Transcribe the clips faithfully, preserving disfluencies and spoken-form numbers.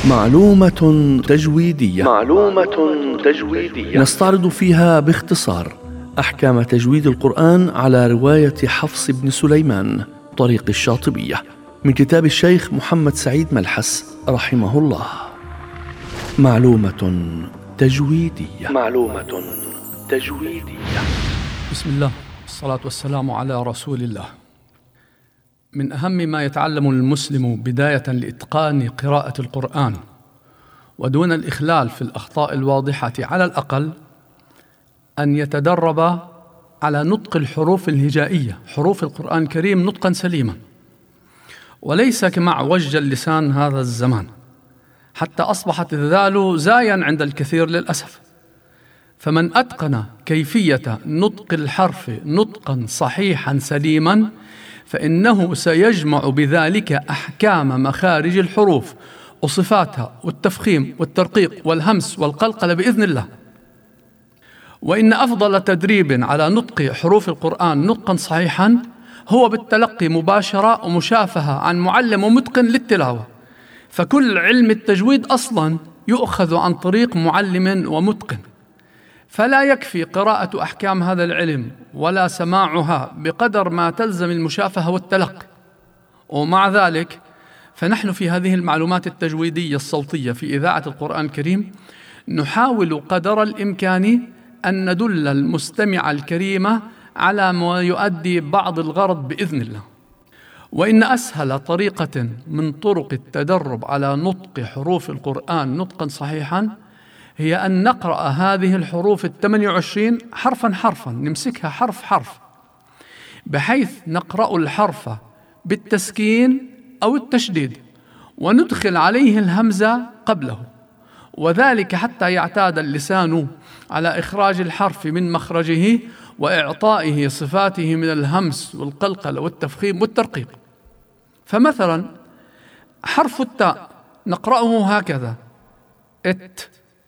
معلومة تجويدية. معلومة تجويدية نستعرض فيها باختصار أحكام تجويد القرآن على رواية حفص بن سليمان طريق الشاطبية من كتاب الشيخ محمد سعيد ملحس رحمه الله. معلومة تجويدية. معلومة تجويدية. بسم الله والصلاة والسلام على رسول الله. من أهم ما يتعلم المسلم بداية لإتقان قراءة القرآن ودون الإخلال في الأخطاء الواضحة على الأقل أن يتدرب على نطق الحروف الهجائية، حروف القرآن الكريم نطقا سليما، وليس كما عوج اللسان هذا الزمان حتى أصبحت الذال زايا عند الكثير للأسف. فمن أتقن كيفية نطق الحرف نطقا صحيحا سليما فإنه سيجمع بذلك أحكام مخارج الحروف وصفاتها والتفخيم والترقيق والهمس والقلقلة بإذن الله. وإن أفضل تدريب على نطق حروف القرآن نطقا صحيحا هو بالتلقي مباشرة ومشافهة عن معلم ومتقن للتلاوة، فكل علم التجويد أصلا يؤخذ عن طريق معلم ومتقن، فلا يكفي قراءة أحكام هذا العلم ولا سماعها بقدر ما تلزم المشافهة والتلقي. ومع ذلك فنحن في هذه المعلومات التجويدية الصوتية في إذاعة القرآن الكريم نحاول قدر الإمكان أن ندل المستمع الكريم على ما يؤدي بعض الغرض بإذن الله. وإن أسهل طريقة من طرق التدرب على نطق حروف القرآن نطقا صحيحا هي أن نقرأ هذه الحروف الثمانية وعشرين حرفا حرفا، نمسكها حرف حرف، بحيث نقرأ الحرف بالتسكين أو التشديد وندخل عليه الهمزة قبله، وذلك حتى يعتاد اللسان على إخراج الحرف من مخرجه وإعطائه صفاته من الهمس والقلقلة والتفخيم والترقيق. فمثلا حرف التاء نقرأه هكذا ات،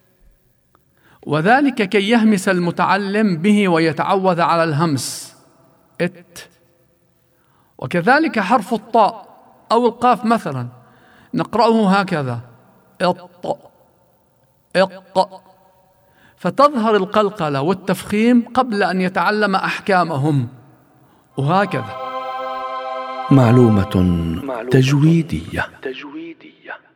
وذلك كي يهمس المتعلم به ويتعود على الهمس ات. وكذلك حرف الطاء أو القاف مثلا نقرأه هكذا اط اق، فتظهر القلقلة والتفخيم قبل أن يتعلم أحكامهم، وهكذا. معلومة تجويدية. تجويدية.